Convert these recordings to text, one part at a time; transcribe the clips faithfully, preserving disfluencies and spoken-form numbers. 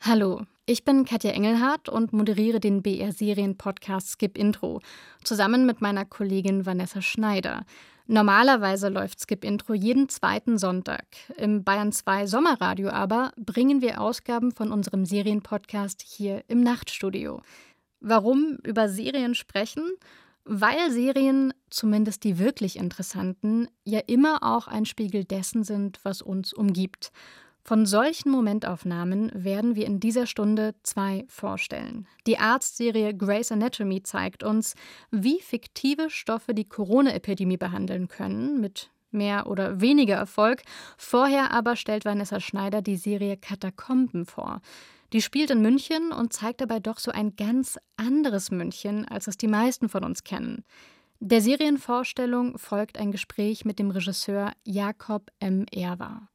Hallo, ich bin Katja Engelhardt und moderiere den B R-Serien-Podcast Skip Intro, zusammen mit meiner Kollegin Vanessa Schneider. Normalerweise läuft Skip Intro jeden zweiten Sonntag. Im Bayern zwei Sommerradio aber bringen wir Ausgaben von unserem Serienpodcast hier im Nachtstudio. Warum über Serien sprechen? Weil Serien, zumindest die wirklich interessanten, ja immer auch ein Spiegel dessen sind, was uns umgibt. Von solchen Momentaufnahmen werden wir in dieser Stunde zwei vorstellen. Die Arztserie Grey's Anatomy zeigt uns, wie fiktive Stoffe die Corona-Epidemie behandeln können, mit mehr oder weniger Erfolg. Vorher aber stellt Vanessa Schneider die Serie Katakomben vor. Die spielt in München und zeigt dabei doch so ein ganz anderes München, als es die meisten von uns kennen. Der Serienvorstellung folgt ein Gespräch mit dem Regisseur Jakob M. Erwer.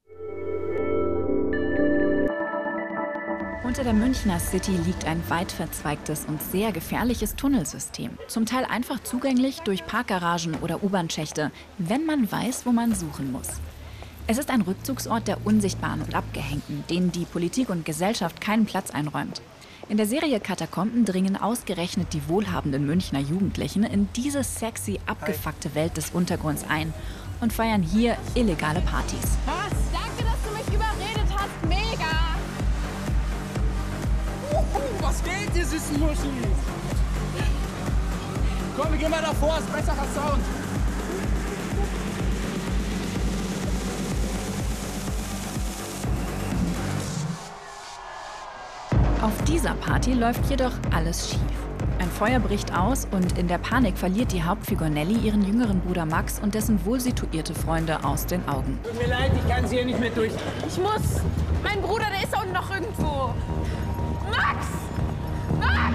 Unter der Münchner City liegt ein weit verzweigtes und sehr gefährliches Tunnelsystem. Zum Teil einfach zugänglich durch Parkgaragen oder U-Bahn-Schächte, wenn man weiß, wo man suchen muss. Es ist ein Rückzugsort der Unsichtbaren und Abgehängten, denen die Politik und Gesellschaft keinen Platz einräumt. In der Serie Katakomben dringen ausgerechnet die wohlhabenden Münchner Jugendlichen in diese sexy, abgefuckte Welt des Untergrunds ein und feiern hier illegale Partys. Was? Danke, dass du mich überredet hast. Mega! Was geht, ihr süßen Muschis? Komm, wir gehen mal davor, ist besserer Sound. Auf dieser Party läuft jedoch alles schief. Ein Feuer bricht aus und in der Panik verliert die Hauptfigur Nelly ihren jüngeren Bruder Max und dessen wohlsituierte Freunde aus den Augen. Tut mir leid, ich kann sie hier nicht mehr durch. Ich muss. Mein Bruder, der ist da unten noch irgendwo. Max! Max!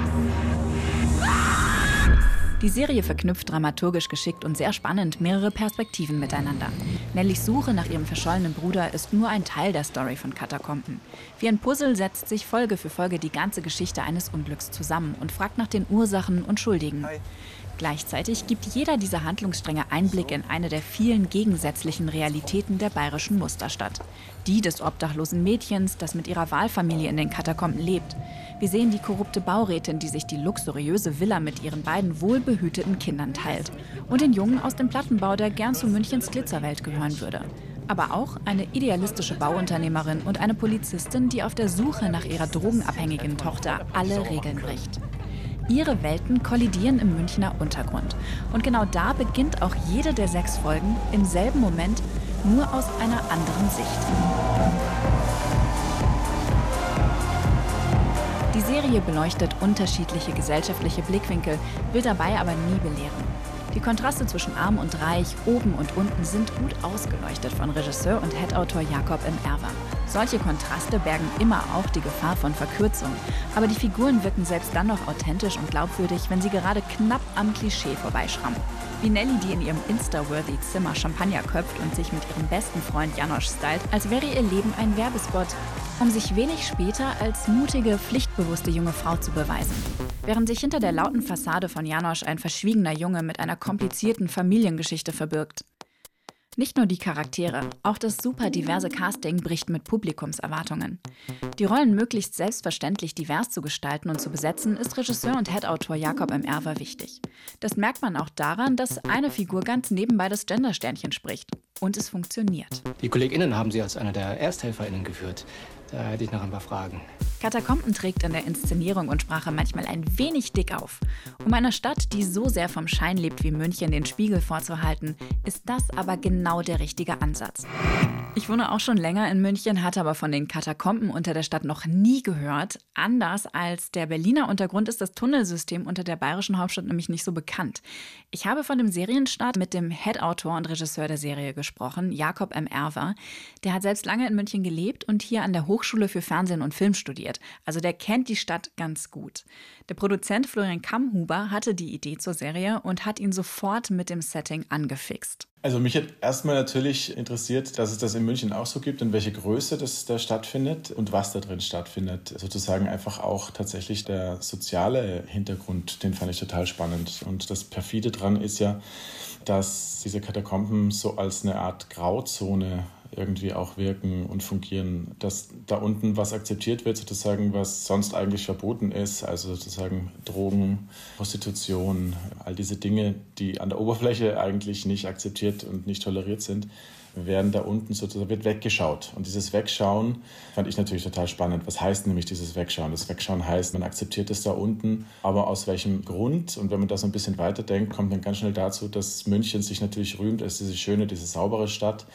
Die Serie verknüpft dramaturgisch geschickt und sehr spannend mehrere Perspektiven miteinander. Nellys Suche nach ihrem verschollenen Bruder ist nur ein Teil der Story von Katakomben. Wie ein Puzzle setzt sich Folge für Folge die ganze Geschichte eines Unglücks zusammen und fragt nach den Ursachen und Schuldigen. Hi. Gleichzeitig gibt jeder dieser Handlungsstränge Einblick in eine der vielen gegensätzlichen Realitäten der bayerischen Musterstadt. Die des obdachlosen Mädchens, das mit ihrer Wahlfamilie in den Katakomben lebt. Wir sehen die korrupte Baurätin, die sich die luxuriöse Villa mit ihren beiden wohlbehüteten Kindern teilt. Und den Jungen aus dem Plattenbau, der gern zu Münchens Glitzerwelt gehören würde. Aber auch eine idealistische Bauunternehmerin und eine Polizistin, die auf der Suche nach ihrer drogenabhängigen Tochter alle Regeln bricht. Ihre Welten kollidieren im Münchner Untergrund. Und genau da beginnt auch jede der sechs Folgen im selben Moment, nur aus einer anderen Sicht. Die Serie beleuchtet unterschiedliche gesellschaftliche Blickwinkel, will dabei aber nie belehren. Die Kontraste zwischen Arm und Reich, oben und unten sind gut ausgeleuchtet von Regisseur und Head-Autor Jakob M. Erwer. Solche Kontraste bergen immer auch die Gefahr von Verkürzung. Aber die Figuren wirken selbst dann noch authentisch und glaubwürdig, wenn sie gerade knapp am Klischee vorbeischrammen. Wie Nelly, die in ihrem Insta-worthy Zimmer Champagner köpft und sich mit ihrem besten Freund Janosch stylt, als wäre ihr Leben ein Werbespot, um sich wenig später als mutige, pflichtbewusste junge Frau zu beweisen. Während sich hinter der lauten Fassade von Janosch ein verschwiegener Junge mit einer komplizierten Familiengeschichte verbirgt. Nicht nur die Charaktere, auch das super diverse Casting bricht mit Publikumserwartungen. Die Rollen möglichst selbstverständlich divers zu gestalten und zu besetzen, ist Regisseur und Head-Autor Jakob M. Erwer wichtig. Das merkt man auch daran, dass eine Figur ganz nebenbei das Gendersternchen spricht. Und es funktioniert. Die KollegInnen haben Sie als einer der ErsthelferInnen geführt. Da hätte ich noch ein paar Fragen. Katakomben trägt in der Inszenierung und Sprache manchmal ein wenig dick auf. Um einer Stadt, die so sehr vom Schein lebt wie München, den Spiegel vorzuhalten, ist das aber genau der richtige Ansatz. Ich wohne auch schon länger in München, hatte aber von den Katakomben unter der Stadt noch nie gehört. Anders als der Berliner Untergrund ist das Tunnelsystem unter der bayerischen Hauptstadt nämlich nicht so bekannt. Ich habe von dem Serienstart mit dem Head-Autor und Regisseur der Serie gesprochen, Jakob M. Erwer. Der hat selbst lange in München gelebt und hier an der Hochschule für Fernsehen und Film studiert. Also der kennt die Stadt ganz gut. Der Produzent Florian Kammhuber hatte die Idee zur Serie und hat ihn sofort mit dem Setting angefixt. Also mich hat erstmal natürlich interessiert, dass es das in München auch so gibt und welche Größe das da stattfindet und was da drin stattfindet. Sozusagen einfach auch tatsächlich der soziale Hintergrund, den fand ich total spannend. Und das Perfide dran ist ja, dass diese Katakomben so als eine Art Grauzone irgendwie auch wirken und fungieren, dass da unten was akzeptiert wird, sozusagen, was sonst eigentlich verboten ist, also sozusagen Drogen, Prostitution, all diese Dinge, die an der Oberfläche eigentlich nicht akzeptiert und nicht toleriert sind, werden da unten sozusagen, wird weggeschaut. Und dieses Wegschauen fand ich natürlich total spannend. Was heißt nämlich dieses Wegschauen? Das Wegschauen heißt, man akzeptiert es da unten, aber aus welchem Grund? Und wenn man da so ein bisschen weiterdenkt, kommt dann ganz schnell dazu, dass München sich natürlich rühmt als diese schöne, diese saubere Stadt.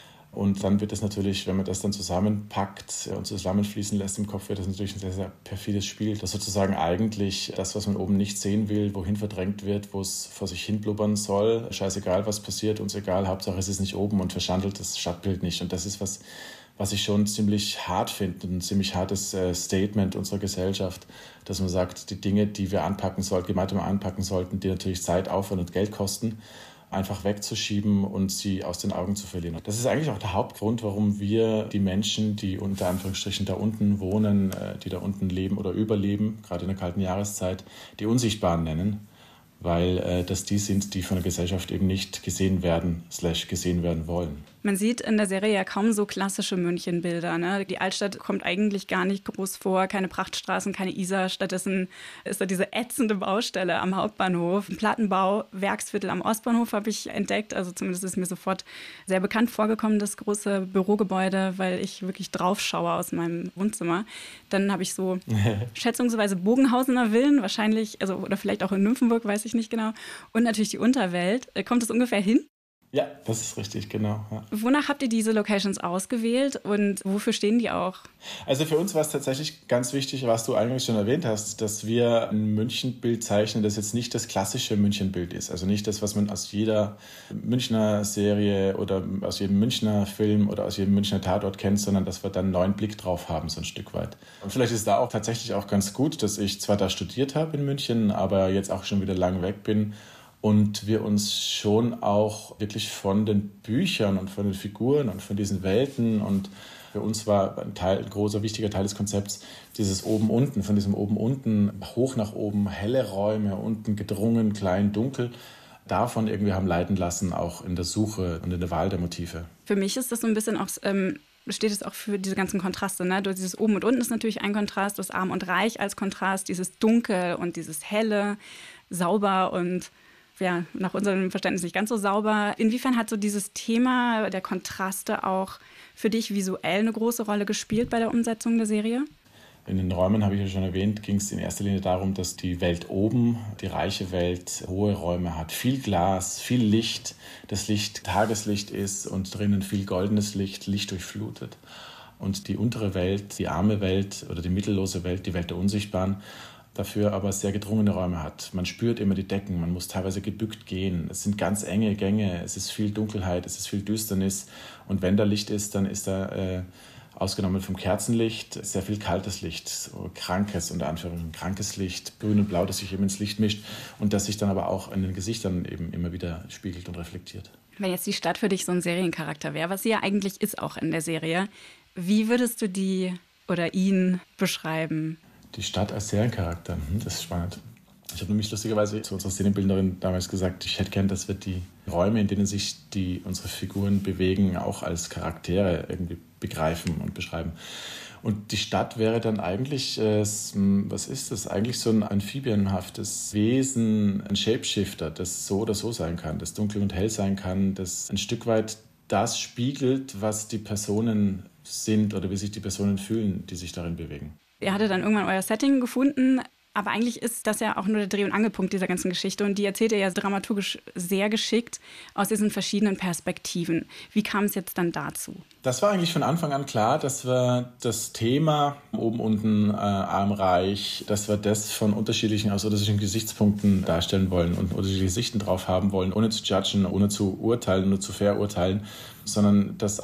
Und dann wird es natürlich, wenn man das dann zusammenpackt und zusammenfließen lässt im Kopf, wird das natürlich ein sehr, sehr perfides Spiel, das sozusagen eigentlich das, was man oben nicht sehen will, wohin verdrängt wird, wo es vor sich hin blubbern soll, scheißegal, was passiert, uns egal, Hauptsache es ist nicht oben und verschandelt das Stadtbild nicht. Und das ist was, was ich schon ziemlich hart finde, ein ziemlich hartes äh, Statement unserer Gesellschaft, dass man sagt, die Dinge, die wir anpacken sollten, gemeinsam anpacken sollten, die natürlich Zeit, Aufwand und Geld kosten, einfach wegzuschieben und sie aus den Augen zu verlieren. Das ist eigentlich auch der Hauptgrund, warum wir die Menschen, die unter Anführungsstrichen da unten wohnen, die da unten leben oder überleben, gerade in der kalten Jahreszeit, die Unsichtbaren nennen, weil äh, das die sind, die von der Gesellschaft eben nicht gesehen werden, slash gesehen werden wollen. Man sieht in der Serie ja kaum so klassische Münchenbilder, ne? Die Altstadt kommt eigentlich gar nicht groß vor, keine Prachtstraßen, keine Isar. Stattdessen ist da diese ätzende Baustelle am Hauptbahnhof. Ein Plattenbau, Werksviertel am Ostbahnhof habe ich entdeckt. Also zumindest ist mir sofort sehr bekannt vorgekommen, das große Bürogebäude, weil ich wirklich drauf schaue aus meinem Wohnzimmer. Dann habe ich so schätzungsweise Bogenhausener Villen, wahrscheinlich, also oder vielleicht auch in Nymphenburg, weiß ich nicht genau. Und natürlich die Unterwelt. Kommt es ungefähr hin? Ja, das ist richtig, genau. Ja. Wonach habt ihr diese Locations ausgewählt und wofür stehen die auch? Also für uns war es tatsächlich ganz wichtig, was du eigentlich schon erwähnt hast, dass wir ein Münchenbild zeichnen, das jetzt nicht das klassische Münchenbild ist. Also nicht das, was man aus jeder Münchner Serie oder aus jedem Münchner Film oder aus jedem Münchner Tatort kennt, sondern dass wir dann einen neuen Blick drauf haben, so ein Stück weit. Und vielleicht ist da auch tatsächlich auch ganz gut, dass ich zwar da studiert habe in München, aber jetzt auch schon wieder lang weg bin. Und wir uns schon auch wirklich von den Büchern und von den Figuren und von diesen Welten, und für uns war ein, Teil, ein großer, wichtiger Teil des Konzepts dieses Oben-Unten, von diesem Oben-Unten, hoch nach oben, helle Räume, unten gedrungen, klein, dunkel, davon irgendwie haben leiten lassen, auch in der Suche und in der Wahl der Motive. Für mich ist das so ein bisschen auch... Ähm steht es auch für diese ganzen Kontraste, ne? Dieses Oben und Unten ist natürlich ein Kontrast, das Arm und Reich als Kontrast, dieses Dunkel und dieses Helle, sauber und ja, nach unserem Verständnis nicht ganz so sauber. Inwiefern hat so dieses Thema der Kontraste auch für dich visuell eine große Rolle gespielt bei der Umsetzung der Serie? In den Räumen, habe ich ja schon erwähnt, ging es in erster Linie darum, dass die Welt oben, die reiche Welt, hohe Räume hat. Viel Glas, viel Licht, das Licht Tageslicht ist und drinnen viel goldenes Licht, Licht durchflutet. Und die untere Welt, die arme Welt oder die mittellose Welt, die Welt der Unsichtbaren, dafür aber sehr gedrungene Räume hat. Man spürt immer die Decken, man muss teilweise gebückt gehen. Es sind ganz enge Gänge, es ist viel Dunkelheit, es ist viel Düsternis. Und wenn da Licht ist, dann ist da, äh, ausgenommen vom Kerzenlicht, sehr viel kaltes Licht, so krankes, unter Anführungszeichen krankes Licht, grün und blau, das sich eben ins Licht mischt und das sich dann aber auch in den Gesichtern eben immer wieder spiegelt und reflektiert. Wenn jetzt die Stadt für dich so ein Seriencharakter wäre, was sie ja eigentlich ist auch in der Serie, wie würdest du die oder ihn beschreiben? Die Stadt als Seriencharakter, das ist spannend. Ich habe nämlich lustigerweise zu unserer Szenenbildnerin damals gesagt, ich hätte gern, dass wir die Räume, in denen sich die, unsere Figuren bewegen, auch als Charaktere irgendwie begreifen und beschreiben. Und die Stadt wäre dann eigentlich, äh, was ist das? Eigentlich so ein amphibienhaftes Wesen, ein Shapeshifter, das so oder so sein kann, das dunkel und hell sein kann, das ein Stück weit das spiegelt, was die Personen sind oder wie sich die Personen fühlen, die sich darin bewegen. Ihr hattet dann irgendwann euer Setting gefunden, aber eigentlich ist das ja auch nur der Dreh- und Angelpunkt dieser ganzen Geschichte und die erzählt ihr ja dramaturgisch sehr geschickt aus diesen verschiedenen Perspektiven. Wie kam es jetzt dann dazu? Das war eigentlich von Anfang an klar, dass wir das Thema oben, unten, äh, arm, reich, dass wir das von unterschiedlichen, aus unterschiedlichen Gesichtspunkten darstellen wollen und unterschiedliche Sichten drauf haben wollen, ohne zu judgen, ohne zu urteilen, nur zu verurteilen, sondern dass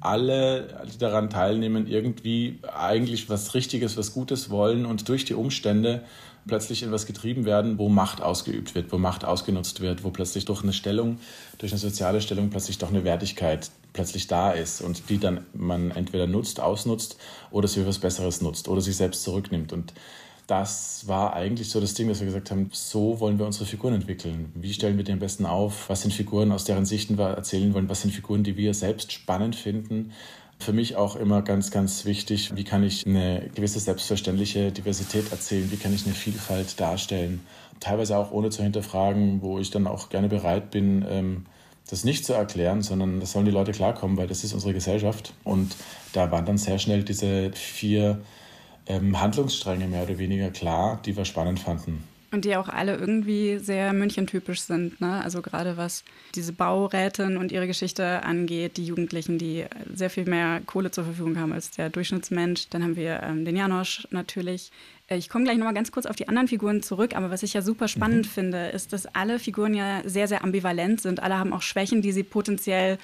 alle, die daran teilnehmen, irgendwie eigentlich was Richtiges, was Gutes wollen und durch die Umstände plötzlich in was getrieben werden, wo Macht ausgeübt wird, wo Macht ausgenutzt wird, wo plötzlich durch eine Stellung, durch eine soziale Stellung plötzlich doch eine Wertigkeit plötzlich da ist und die dann man entweder nutzt, ausnutzt oder sie für was Besseres nutzt oder sich selbst zurücknimmt. Und das war eigentlich so das Ding, dass wir gesagt haben, so wollen wir unsere Figuren entwickeln. Wie stellen wir die am besten auf? Was sind Figuren, aus deren Sichten wir erzählen wollen? Was sind Figuren, die wir selbst spannend finden? Für mich auch immer ganz, ganz wichtig, wie kann ich eine gewisse selbstverständliche Diversität erzählen? Wie kann ich eine Vielfalt darstellen? Teilweise auch ohne zu hinterfragen, wo ich dann auch gerne bereit bin, das nicht zu erklären, sondern das sollen die Leute klarkommen, weil das ist unsere Gesellschaft. Und da waren dann sehr schnell diese vier ähm, Handlungsstränge mehr oder weniger klar, die wir spannend fanden. Und die auch alle irgendwie sehr München-typisch sind, ne? Also gerade was diese Baurätin und ihre Geschichte angeht, die Jugendlichen, die sehr viel mehr Kohle zur Verfügung haben als der Durchschnittsmensch. Dann haben wir ähm, den Janosch natürlich. Ich komme gleich noch mal ganz kurz auf die anderen Figuren zurück, aber was ich ja super spannend mhm. finde, ist, dass alle Figuren ja sehr, sehr ambivalent sind. Alle haben auch Schwächen, die sie potenziell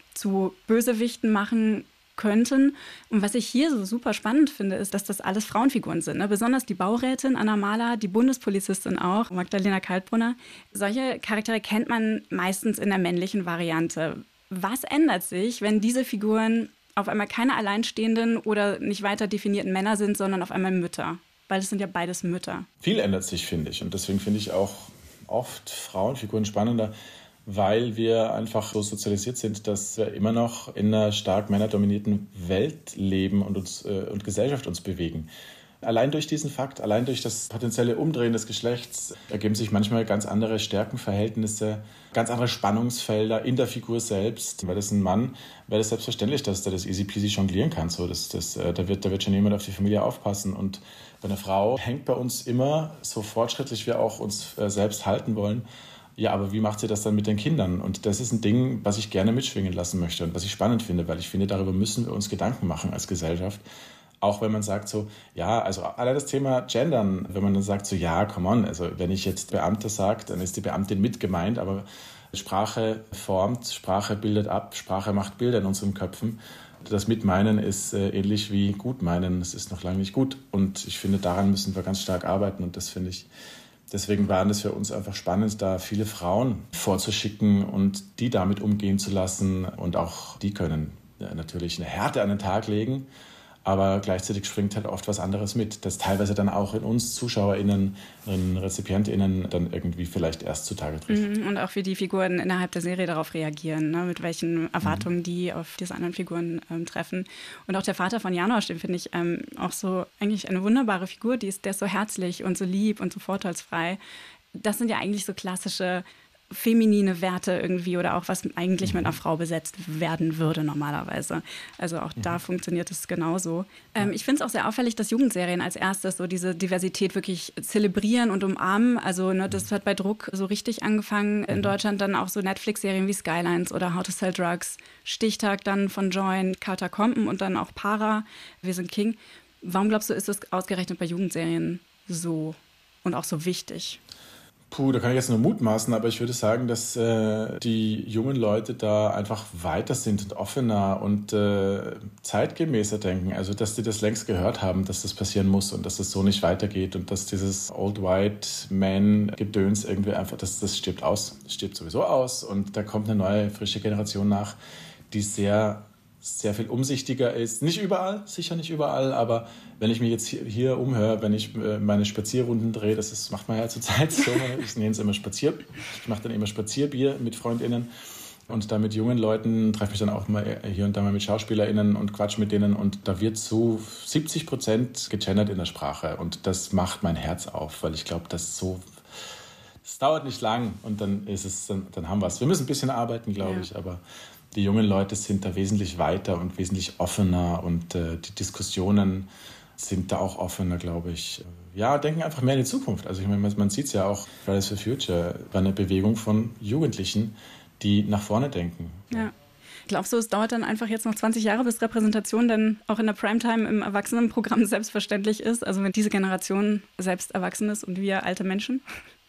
zu Bösewichten machen könnten. Und was ich hier so super spannend finde, ist, dass das alles Frauenfiguren sind. Ne? Besonders die Baurätin Anna Mahler, die Bundespolizistin auch, Magdalena Kaltbrunner. Solche Charaktere kennt man meistens in der männlichen Variante. Was ändert sich, wenn diese Figuren auf einmal keine alleinstehenden oder nicht weiter definierten Männer sind, sondern auf einmal Mütter? Weil es sind ja beides Mütter. Viel ändert sich, finde ich. Und deswegen finde ich auch oft Frauenfiguren spannender, weil wir einfach so sozialisiert sind, dass wir immer noch in einer stark männerdominierten Welt leben und, uns, äh, und Gesellschaft uns bewegen. Allein durch diesen Fakt, allein durch das potenzielle Umdrehen des Geschlechts ergeben sich manchmal ganz andere Stärkenverhältnisse, ganz andere Spannungsfelder in der Figur selbst. Weil das ein Mann, wäre das selbstverständlich, dass der das easy peasy jonglieren kann. So, das, das, äh, da, wird, da wird schon jemand auf die Familie aufpassen. Und bei einer Frau hängt bei uns immer, so fortschrittlich wir auch uns äh, selbst halten wollen, ja, aber wie macht sie das dann mit den Kindern? Und das ist ein Ding, was ich gerne mitschwingen lassen möchte und was ich spannend finde, weil ich finde, darüber müssen wir uns Gedanken machen als Gesellschaft. Auch wenn man sagt so, ja, also allein das Thema Gendern, wenn man dann sagt so, ja, come on, also wenn ich jetzt Beamter sage, dann ist die Beamtin mit gemeint, aber Sprache formt, Sprache bildet ab, Sprache macht Bilder in unseren Köpfen. Das Mitmeinen ist äh, ähnlich wie Gutmeinen, es ist noch lange nicht gut. Und ich finde, daran müssen wir ganz stark arbeiten und das finde ich, deswegen war es für uns einfach spannend, da viele Frauen vorzuschicken und die damit umgehen zu lassen. Und auch die können ja, natürlich eine Härte an den Tag legen, aber gleichzeitig springt halt oft was anderes mit, das teilweise dann auch in uns ZuschauerInnen, in RezipientInnen dann irgendwie vielleicht erst zutage trifft. Und auch wie die Figuren innerhalb der Serie darauf reagieren, ne? Mit welchen Erwartungen mhm. die auf diese anderen Figuren ähm, treffen. Und auch der Vater von Janosch, den finde ich ähm, auch so eigentlich eine wunderbare Figur, die ist, der ist so herzlich und so lieb und so vorteilsfrei. Das sind ja eigentlich so klassische feminine Werte irgendwie oder auch was eigentlich mit einer Frau besetzt werden würde normalerweise. Also auch da funktioniert es genauso. Ähm, ich finde es auch sehr auffällig, dass Jugendserien als erstes so diese Diversität wirklich zelebrieren und umarmen. Also ne, das hat bei Druck so richtig angefangen in Deutschland, dann auch so Netflix-Serien wie Skylines oder How to Sell Drugs, Stichtag dann von Join, Carter Compton und dann auch Para, Wir sind King. Warum glaubst du, ist das ausgerechnet bei Jugendserien so und auch so wichtig? Puh, da kann ich jetzt nur mutmaßen, aber ich würde sagen, dass äh, die jungen Leute da einfach weiter sind und offener und äh, zeitgemäßer denken. Also, dass die das längst gehört haben, dass das passieren muss und dass das so nicht weitergeht und dass dieses Old White Man-Gedöns irgendwie einfach, das, das stirbt aus. Das stirbt sowieso aus und da kommt eine neue, frische Generation nach, die sehr sehr viel umsichtiger ist. Nicht überall, sicher nicht überall, aber wenn ich mich jetzt hier, hier umhöre, wenn ich äh, meine Spazierrunden drehe, das ist, macht man ja zurzeit so, ich nenne es immer Spazier, ich mache dann immer Spazierbier mit FreundInnen und da mit jungen Leuten treffe mich dann auch mal hier und da mal mit SchauspielerInnen und quatsch mit denen und da wird zu siebzig Prozent gegendert in der Sprache und das macht mein Herz auf, weil ich glaube, dass so es dauert nicht lang und dann ist es, dann, dann haben wir es. Wir müssen ein bisschen arbeiten, glaube ja. ich, aber die jungen Leute sind da wesentlich weiter und wesentlich offener und äh, die Diskussionen sind da auch offener, glaube ich. Ja, denken einfach mehr in die Zukunft. Also ich meine, man sieht es ja auch, Fridays for Future war eine Bewegung von Jugendlichen, die nach vorne denken. Ja. Glaubst du, es dauert dann einfach jetzt noch zwanzig Jahre, bis Repräsentation dann auch in der Primetime im Erwachsenenprogramm selbstverständlich ist? Also wenn diese Generation selbst erwachsen ist und wir alte Menschen?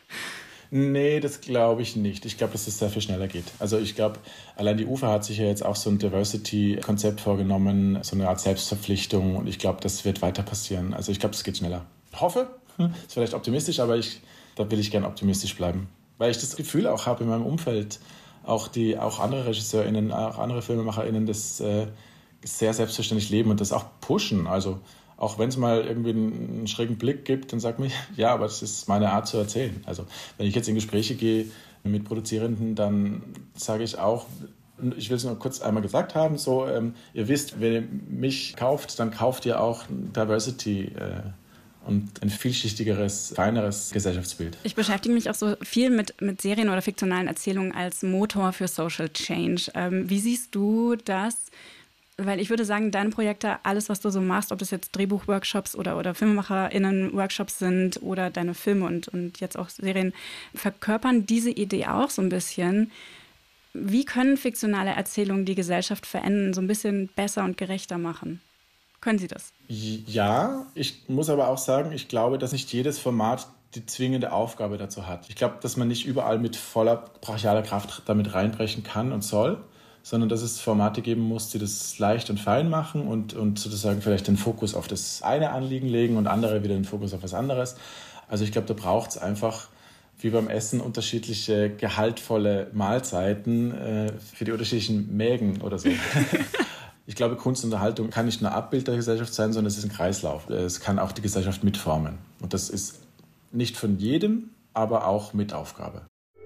Nee, das glaube ich nicht. Ich glaube, dass es sehr viel schneller geht. Also ich glaube, allein die U F A hat sich ja jetzt auch so ein Diversity-Konzept vorgenommen, so eine Art Selbstverpflichtung und ich glaube, das wird weiter passieren. Also ich glaube, es geht schneller. Ich hoffe, ist vielleicht optimistisch, aber ich, da will ich gerne optimistisch bleiben. Weil ich das Gefühl auch habe in meinem Umfeld, auch, die, auch andere RegisseurInnen, auch andere FilmemacherInnen das äh, sehr selbstverständlich leben und das auch pushen. Also Auch wenn es mal irgendwie einen, einen schrägen Blick gibt, dann sagt man, ja, aber das ist meine Art zu erzählen. Also wenn ich jetzt in Gespräche gehe mit Produzierenden, dann sage ich auch, ich will es nur kurz einmal gesagt haben, so, ähm, ihr wisst, wenn ihr mich kauft, dann kauft ihr auch Diversity äh, und ein vielschichtigeres, feineres Gesellschaftsbild. Ich beschäftige mich auch so viel mit, mit Serien oder fiktionalen Erzählungen als Motor für Social Change. Ähm, wie siehst du das? Weil ich würde sagen, deine Projekte, alles, was du so machst, ob das jetzt Drehbuchworkshops oder, oder FilmemacherInnen-Workshops sind oder deine Filme und, und jetzt auch Serien, verkörpern diese Idee auch so ein bisschen. Wie können fiktionale Erzählungen die Gesellschaft verändern, so ein bisschen besser und gerechter machen? Können sie das? Ja, ich muss aber auch sagen, ich glaube, dass nicht jedes Format die zwingende Aufgabe dazu hat. Ich glaube, dass man nicht überall mit voller brachialer Kraft damit reinbrechen kann und soll, sondern dass es Formate geben muss, die das leicht und fein machen und, und sozusagen vielleicht den Fokus auf das eine Anliegen legen und andere wieder den Fokus auf was anderes. Also ich glaube, da braucht es einfach, wie beim Essen, unterschiedliche gehaltvolle Mahlzeiten äh, für die unterschiedlichen Mägen oder so. Ich glaube, Kunst und Unterhaltung kann nicht nur Abbild der Gesellschaft sein, sondern es ist ein Kreislauf. Es kann auch die Gesellschaft mitformen. Und das ist nicht von jedem, aber auch mit Aufgabe.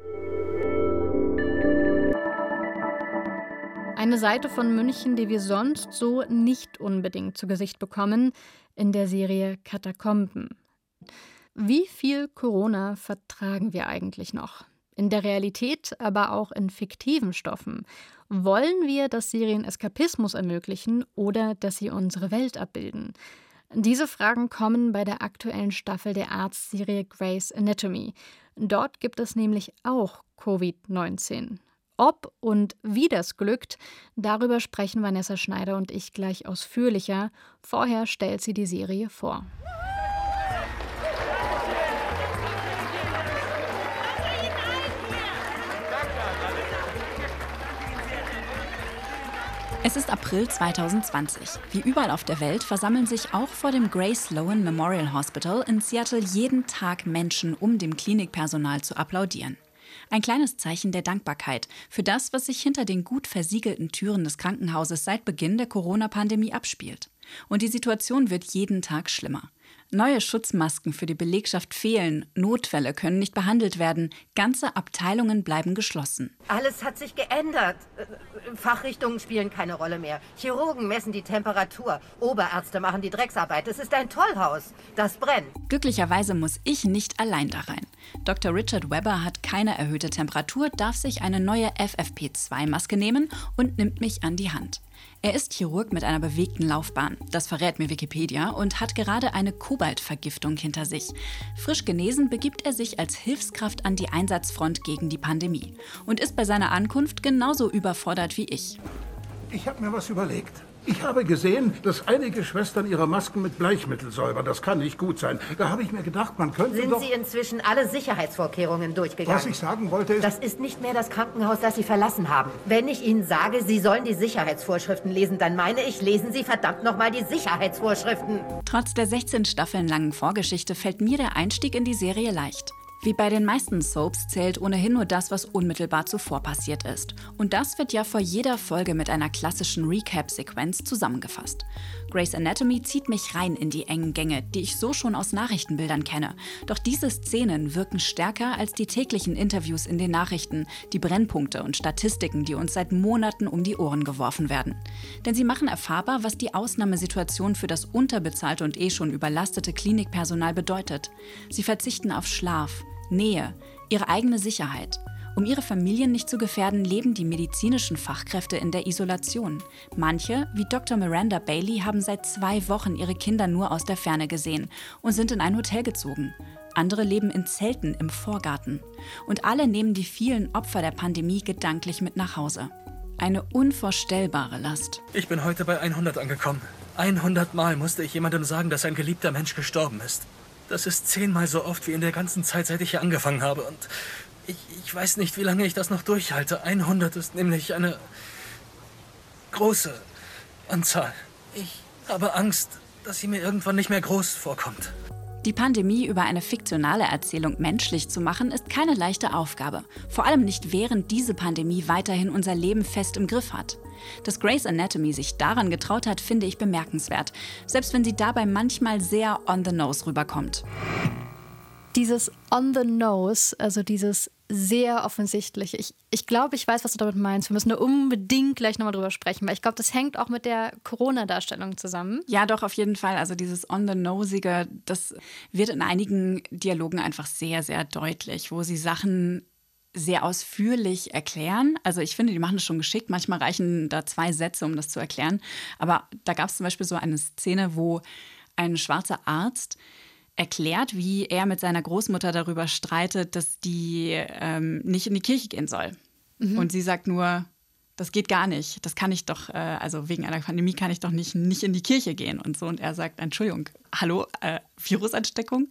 Eine Seite von München, die wir sonst so nicht unbedingt zu Gesicht bekommen, in der Serie Katakomben. Wie viel Corona vertragen wir eigentlich noch? In der Realität, aber auch in fiktiven Stoffen. Wollen wir, dass Serien Eskapismus ermöglichen oder dass sie unsere Welt abbilden? Diese Fragen kommen bei der aktuellen Staffel der Arztserie Grey's Anatomy. Dort gibt es nämlich auch Covid neunzehn. Ob und wie das glückt, darüber sprechen Vanessa Schneider und ich gleich ausführlicher. Vorher stellt sie die Serie vor. Es ist April zweitausendzwanzig. Wie überall auf der Welt versammeln sich auch vor dem Grace Sloan Memorial Hospital in Seattle jeden Tag Menschen, um dem Klinikpersonal zu applaudieren. Ein kleines Zeichen der Dankbarkeit für das, was sich hinter den gut versiegelten Türen des Krankenhauses seit Beginn der Corona-Pandemie abspielt. Und die Situation wird jeden Tag schlimmer. Neue Schutzmasken für die Belegschaft fehlen, Notfälle können nicht behandelt werden, ganze Abteilungen bleiben geschlossen. Alles hat sich geändert. Fachrichtungen spielen keine Rolle mehr. Chirurgen messen die Temperatur, Oberärzte machen die Drecksarbeit. Es ist ein Tollhaus. Das brennt. Glücklicherweise muss ich nicht allein da rein. Doktor Richard Webber hat keine erhöhte Temperatur, darf sich eine neue F F P zwei Maske nehmen und nimmt mich an die Hand. Er ist Chirurg mit einer bewegten Laufbahn, das verrät mir Wikipedia, und hat gerade eine Kobaltvergiftung hinter sich. Frisch genesen begibt er sich als Hilfskraft an die Einsatzfront gegen die Pandemie und ist bei seiner Ankunft genauso überfordert wie ich. Ich habe mir was überlegt. Ich habe gesehen, dass einige Schwestern ihre Masken mit Bleichmittel säubern. Das kann nicht gut sein. Da habe ich mir gedacht, man könnte Sind doch... Sie inzwischen alle Sicherheitsvorkehrungen durchgegangen? Was ich sagen wollte ist... Das ist nicht mehr das Krankenhaus, das Sie verlassen haben. Wenn ich Ihnen sage, Sie sollen die Sicherheitsvorschriften lesen, dann meine ich, lesen Sie verdammt nochmal die Sicherheitsvorschriften. Trotz der sechzehn Staffeln langen Vorgeschichte fällt mir der Einstieg in die Serie leicht. Wie bei den meisten Soaps zählt ohnehin nur das, was unmittelbar zuvor passiert ist. Und das wird ja vor jeder Folge mit einer klassischen Recap-Sequenz zusammengefasst. Grey's Anatomy zieht mich rein in die engen Gänge, die ich so schon aus Nachrichtenbildern kenne. Doch diese Szenen wirken stärker als die täglichen Interviews in den Nachrichten, die Brennpunkte und Statistiken, die uns seit Monaten um die Ohren geworfen werden. Denn sie machen erfahrbar, was die Ausnahmesituation für das unterbezahlte und eh schon überlastete Klinikpersonal bedeutet. Sie verzichten auf Schlaf, Nähe, ihre eigene Sicherheit. Um ihre Familien nicht zu gefährden, leben die medizinischen Fachkräfte in der Isolation. Manche, wie Doktor Miranda Bailey, haben seit zwei Wochen ihre Kinder nur aus der Ferne gesehen und sind in ein Hotel gezogen. Andere leben in Zelten im Vorgarten. Und alle nehmen die vielen Opfer der Pandemie gedanklich mit nach Hause. Eine unvorstellbare Last. Ich bin heute bei hundert angekommen. hundert Mal musste ich jemandem sagen, dass ein geliebter Mensch gestorben ist. Das ist zehnmal so oft wie in der ganzen Zeit, seit ich hier angefangen habe. Und ich, ich weiß nicht, wie lange ich das noch durchhalte. hundert ist nämlich eine große Anzahl. Ich habe Angst, dass sie mir irgendwann nicht mehr groß vorkommt. Die Pandemie über eine fiktionale Erzählung menschlich zu machen, ist keine leichte Aufgabe. Vor allem nicht während diese Pandemie weiterhin unser Leben fest im Griff hat. Dass Grey's Anatomy sich daran getraut hat, finde ich bemerkenswert, selbst wenn sie dabei manchmal sehr on the nose rüberkommt. Dieses on the nose, also dieses sehr offensichtliche. Ich, ich glaube, ich weiß, was du damit meinst. Wir müssen da unbedingt gleich nochmal drüber sprechen, weil ich glaube, das hängt auch mit der Corona-Darstellung zusammen. Ja, doch, auf jeden Fall. Also dieses on the nosige, das wird in einigen Dialogen einfach sehr, sehr deutlich, wo sie Sachen sehr ausführlich erklären. Also ich finde, die machen das schon geschickt. Manchmal reichen da zwei Sätze, um das zu erklären. Aber da gab es zum Beispiel so eine Szene, wo ein schwarzer Arzt erklärt, wie er mit seiner Großmutter darüber streitet, dass die ähm, nicht in die Kirche gehen soll. Mhm. Und sie sagt nur, das geht gar nicht. Das kann ich doch, äh, also wegen einer Pandemie kann ich doch nicht, nicht in die Kirche gehen und so. Und er sagt, Entschuldigung, hallo, äh, Virusansteckung?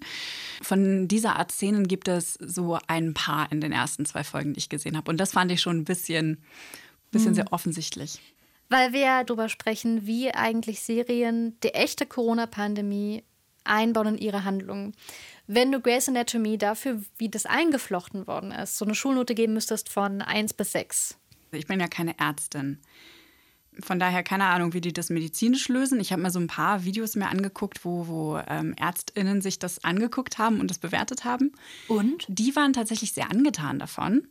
Von dieser Art Szenen gibt es so ein paar in den ersten zwei Folgen, die ich gesehen habe. Und das fand ich schon ein bisschen, bisschen mhm. sehr offensichtlich. Weil wir ja darüber sprechen, wie eigentlich Serien die echte Corona-Pandemie einbauen in ihre Handlungen. Wenn du Grey's Anatomy dafür, wie das eingeflochten worden ist, so eine Schulnote geben müsstest von eins bis sechs. Ich bin ja keine Ärztin. Von daher keine Ahnung, wie die das medizinisch lösen. Ich habe mir so ein paar Videos mir angeguckt, wo, wo ähm, ÄrztInnen sich das angeguckt haben und das bewertet haben. Und? Die waren tatsächlich sehr angetan davon.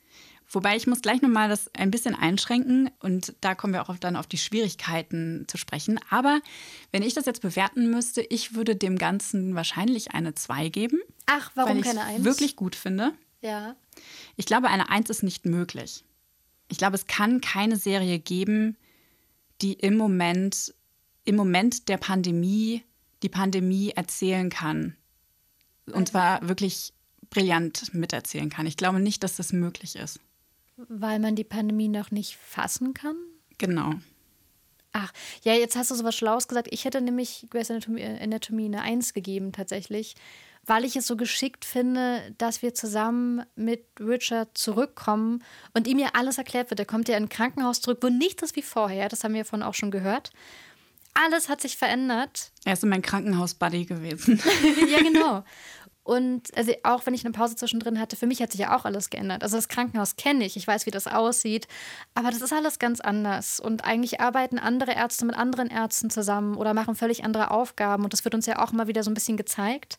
Wobei ich muss gleich nochmal das ein bisschen einschränken und da kommen wir auch dann auf die Schwierigkeiten zu sprechen. Aber wenn ich das jetzt bewerten müsste, ich würde dem Ganzen wahrscheinlich eine zwei geben. Ach, warum weil keine eins? Wirklich gut finde. Ja. Ich glaube, eine eins ist nicht möglich. Ich glaube, es kann keine Serie geben, die im Moment, im Moment der Pandemie die Pandemie erzählen kann. Und zwar wirklich brillant miterzählen kann. Ich glaube nicht, dass das möglich ist. Weil man die Pandemie noch nicht fassen kann? Genau. Ach, ja, jetzt hast du so was Schlaues gesagt. Ich hätte nämlich Grey's Anatomy, Anatomy eine eins gegeben tatsächlich, weil ich es so geschickt finde, dass wir zusammen mit Richard zurückkommen und ihm ja alles erklärt wird. Er kommt ja in ein Krankenhaus zurück, wo nichts ist wie vorher. Das haben wir von auch schon gehört. Alles hat sich verändert. Er ist mein Krankenhaus-Buddy gewesen. Ja, genau. Und also auch wenn ich eine Pause zwischendrin hatte, für mich hat sich ja auch alles geändert. Also das Krankenhaus kenne ich, ich weiß, wie das aussieht, aber das ist alles ganz anders. Und eigentlich arbeiten andere Ärzte mit anderen Ärzten zusammen oder machen völlig andere Aufgaben. Und das wird uns ja auch mal wieder so ein bisschen gezeigt,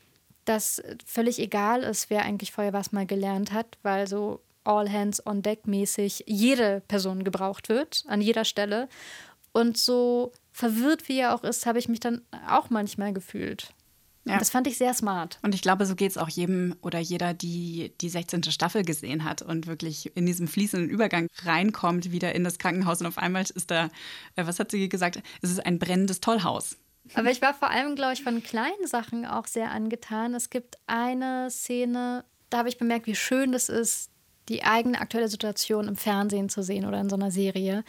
dass völlig egal ist, wer eigentlich vorher was mal gelernt hat, weil so all hands on deck mäßig jede Person gebraucht wird, an jeder Stelle. Und so verwirrt wie er auch ist, habe ich mich dann auch manchmal gefühlt. Ja. Das fand ich sehr smart. Und ich glaube, so geht es auch jedem oder jeder, die die sechzehnte Staffel gesehen hat und wirklich in diesem fließenden Übergang reinkommt, wieder in das Krankenhaus und auf einmal ist da, äh, was hat sie gesagt, es ist ein brennendes Tollhaus. Aber ich war vor allem, glaube ich, von kleinen Sachen auch sehr angetan. Es gibt eine Szene, da habe ich bemerkt, wie schön das ist, die eigene aktuelle Situation im Fernsehen zu sehen oder in so einer Serie.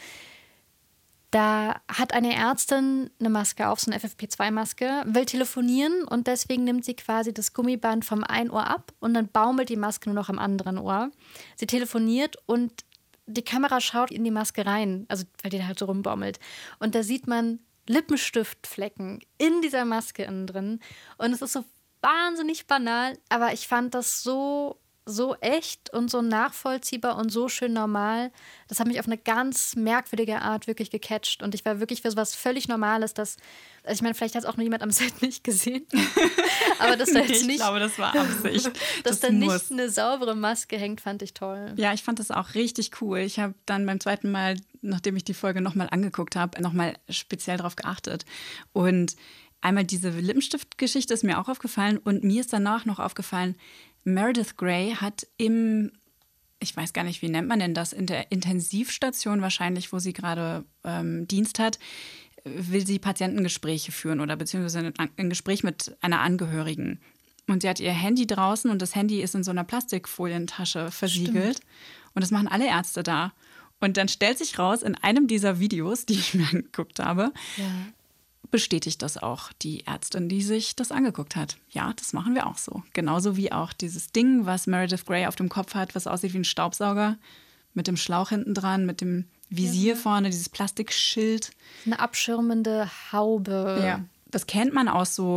Da hat eine Ärztin eine Maske auf, so eine F F P zwei Maske, will telefonieren und deswegen nimmt sie quasi das Gummiband vom einen Ohr ab und dann baumelt die Maske nur noch am anderen Ohr. Sie telefoniert und die Kamera schaut in die Maske rein, also weil die da halt so rumbaumelt. Und da sieht man Lippenstiftflecken in dieser Maske innen drin. Und es ist so wahnsinnig banal, aber ich fand das so... so echt und so nachvollziehbar und so schön normal. Das hat mich auf eine ganz merkwürdige Art wirklich gecatcht. Und ich war wirklich für so was völlig Normales, dass, also ich meine, vielleicht hat es auch noch jemand am Set nicht gesehen. Aber dass da jetzt ich nicht, glaube, das war Absicht. dass das da muss. nicht eine saubere Maske hängt, fand ich toll. Ja, ich fand das auch richtig cool. Ich habe dann beim zweiten Mal, nachdem ich die Folge nochmal angeguckt habe, nochmal speziell darauf geachtet. Und einmal diese Lippenstift-Geschichte ist mir auch aufgefallen und mir ist danach noch aufgefallen, Meredith Grey hat im, ich weiß gar nicht, wie nennt man denn das, in der Intensivstation wahrscheinlich, wo sie gerade ähm, Dienst hat, will sie Patientengespräche führen oder beziehungsweise ein, ein Gespräch mit einer Angehörigen. Und sie hat ihr Handy draußen und das Handy ist in so einer Plastikfolientasche versiegelt. Stimmt. Und das machen alle Ärzte da. Und dann stellt sich raus, in einem dieser Videos, die ich mir angeguckt habe, ja. bestätigt das auch die Ärztin, die sich das angeguckt hat. Ja, das machen wir auch so. Genauso wie auch dieses Ding, was Meredith Grey auf dem Kopf hat, was aussieht wie ein Staubsauger, mit dem Schlauch hinten dran, mit dem Visier ja. vorne, dieses Plastikschild. Eine abschirmende Haube. Ja, das kennt man aus so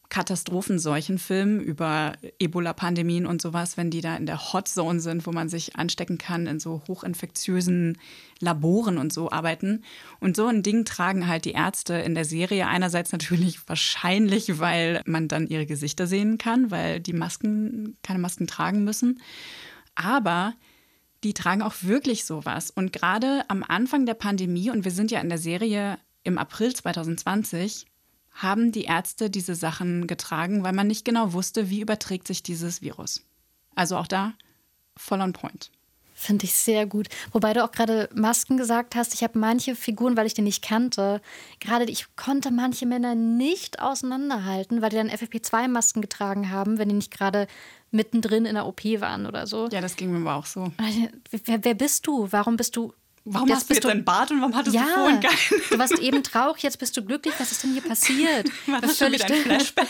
Katastrophenseuchenfilmen über Ebola-Pandemien und sowas, wenn die da in der Hotzone sind, wo man sich anstecken kann, in so hochinfektiösen Laboren und so arbeiten. Und so ein Ding tragen halt die Ärzte in der Serie. Einerseits natürlich wahrscheinlich, weil man dann ihre Gesichter sehen kann, weil die Masken keine Masken tragen müssen. Aber die tragen auch wirklich sowas. Und gerade am Anfang der Pandemie, und wir sind ja in der Serie im April zwanzig zwanzig, haben die Ärzte diese Sachen getragen, weil man nicht genau wusste, wie überträgt sich dieses Virus. Also auch da voll on point. Finde ich sehr gut. Wobei du auch gerade Masken gesagt hast. Ich habe manche Figuren, weil ich die nicht kannte, gerade ich konnte manche Männer nicht auseinanderhalten, weil die dann F F P zwei Masken getragen haben, wenn die nicht gerade mittendrin in der O P waren oder so. Ja, das ging mir aber auch so. Wer, wer bist du? Warum bist du... Warum jetzt hast du jetzt einen Bart und warum hattest ja, du vorhin keinen? Du warst eben traurig, jetzt bist du glücklich. Was ist denn hier passiert? War das schon wieder ein Flashback?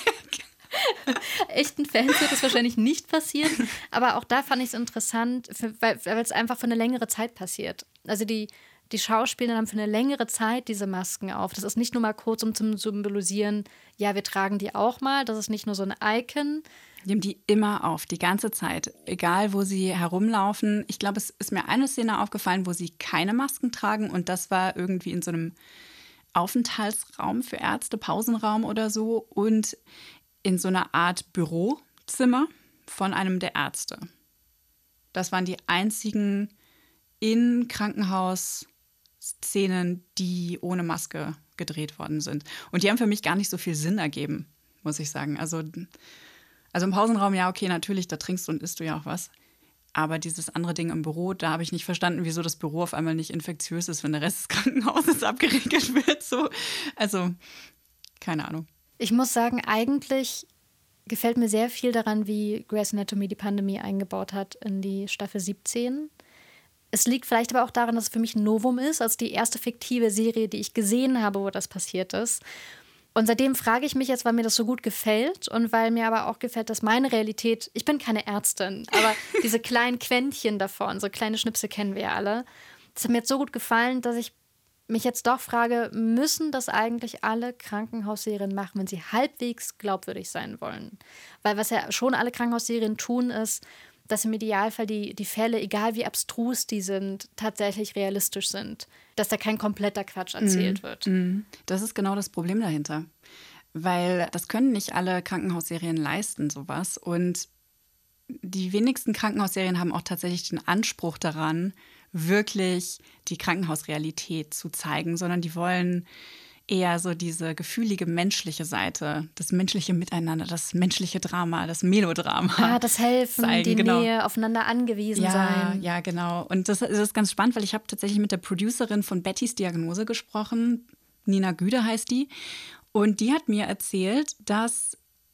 Echten Fans wird das wahrscheinlich nicht passieren. Aber auch da fand ich es interessant, für, weil, weil es einfach für eine längere Zeit passiert. Also die, die Schauspieler haben für eine längere Zeit diese Masken auf. Das ist nicht nur mal kurz, um zu symbolisieren, ja, wir tragen die auch mal. Das ist nicht nur so ein Icon. Die haben die immer auf, die ganze Zeit. Egal, wo sie herumlaufen. Ich glaube, es ist mir eine Szene aufgefallen, wo sie keine Masken tragen. Und das war irgendwie in so einem Aufenthaltsraum für Ärzte, Pausenraum oder so. Und in so einer Art Bürozimmer von einem der Ärzte. Das waren die einzigen in Krankenhausszenen, die ohne Maske gedreht worden sind. Und die haben für mich gar nicht so viel Sinn ergeben, muss ich sagen. Also... Also im Pausenraum, ja, okay, natürlich, da trinkst du und isst du ja auch was. Aber dieses andere Ding im Büro, da habe ich nicht verstanden, wieso das Büro auf einmal nicht infektiös ist, wenn der Rest des Krankenhauses abgeriegelt wird. So. Also, keine Ahnung. Ich muss sagen, eigentlich gefällt mir sehr viel daran, wie Grey's Anatomy die Pandemie eingebaut hat in die Staffel siebzehn. Es liegt vielleicht aber auch daran, dass es für mich ein Novum ist, als die erste fiktive Serie, die ich gesehen habe, wo das passiert ist. Und seitdem frage ich mich jetzt, weil mir das so gut gefällt und weil mir aber auch gefällt, dass meine Realität, ich bin keine Ärztin, aber diese kleinen Quäntchen davon, so kleine Schnipsel kennen wir ja alle, das hat mir jetzt so gut gefallen, dass ich mich jetzt doch frage, müssen das eigentlich alle Krankenhausserien machen, wenn sie halbwegs glaubwürdig sein wollen? Weil was ja schon alle Krankenhausserien tun, ist, dass im Idealfall die, die Fälle, egal wie abstrus die sind, tatsächlich realistisch sind. Dass da kein kompletter Quatsch erzählt mm, wird. Mm. Das ist genau das Problem dahinter. Weil das können nicht alle Krankenhausserien leisten, sowas. Und die wenigsten Krankenhausserien haben auch tatsächlich den Anspruch daran, wirklich die Krankenhausrealität zu zeigen, sondern die wollen eher so diese gefühlige menschliche Seite, das menschliche Miteinander, das menschliche Drama, das Melodrama. Ah, das Helfen, zeigen. Die genau. Nähe, aufeinander angewiesen ja, sein. Ja, genau. Und das, das ist ganz spannend, weil ich habe tatsächlich mit der Producerin von Bettys Diagnose gesprochen. Nina Güde heißt die. Und die hat mir erzählt, dass